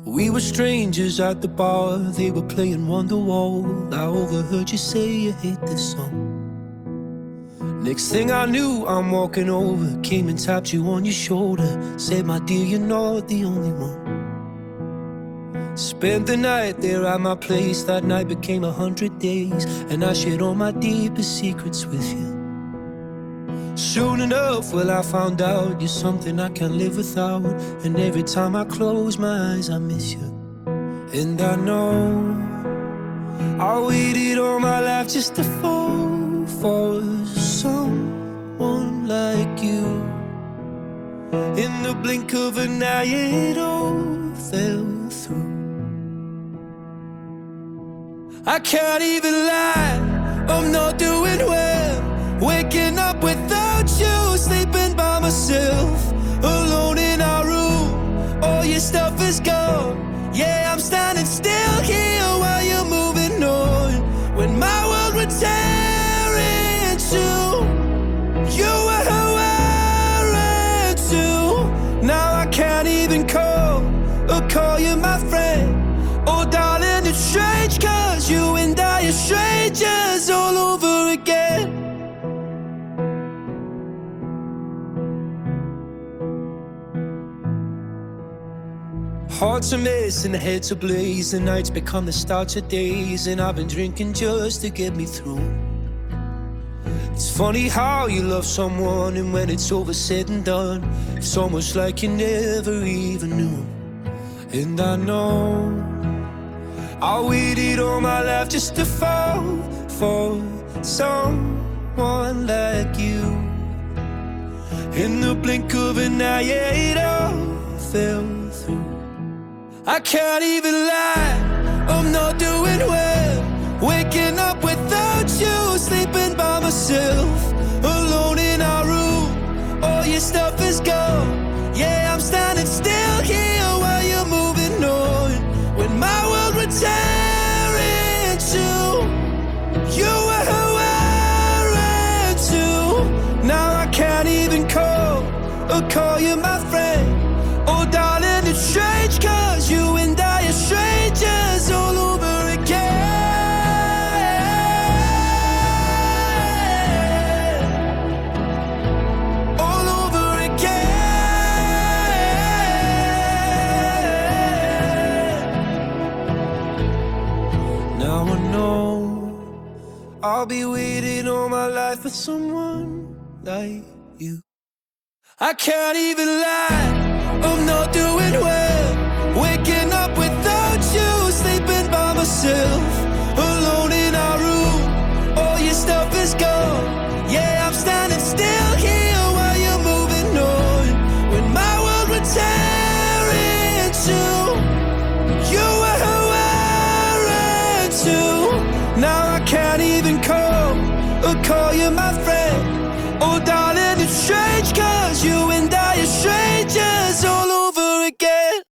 We were strangers at the bar, they were playing Wonderwall. I overheard you say you hate this song. Next thing I knew, I'm walking over, came and tapped you on your shoulder, said, my dear, you're not the only one. Spent the night there at my place, that night became 100 days, and I shared all my deepest secrets with you. Soon enough, well, I found out you're something I can't live without, and every time I close my eyes, I miss you. And I know I waited all my life just to fall for someone like you. In the blink of an eye, it all fell through. I can't even lie, I'm not doing well. Waking up without you, sleeping by myself, alone in our room. All your stuff is gone. Yeah, I'm standing still here while you're moving on. When my world would tear in two, you were wearing too. Now I can't even call you my friend. Oh darling, it's strange, cause you and I are strangers all over again. Hearts are missing, heads are blaze, the nights become the start of days, and I've been drinking just to get me through. It's funny how you love someone, and when it's over said and done, it's almost like you never even knew. And I know I waited all my life just to fall for someone like you. In the blink of an eye, it all fell through. I can't even lie, I'm not doing well. Waking up without you, sleeping by myself, alone in our room. All your stuff is gone. Yeah, I'm standing still here while you're moving on. When my world would tear in two, you were wearing too. Now I can't even call you my friend. Oh darling, it's strange, cause you and I are strangers all over again. All over again. Now I know I'll be waiting all my life for someone like you. I can't even lie, I'm not doing well. Waking up without you, sleeping by myself, alone in our room. All your stuff is gone. Yeah, I'm standing still here while you're moving on. When my world would tear in two, you were wearing too. Now I can't even call you my friend. Oh darling, it's strange, cause you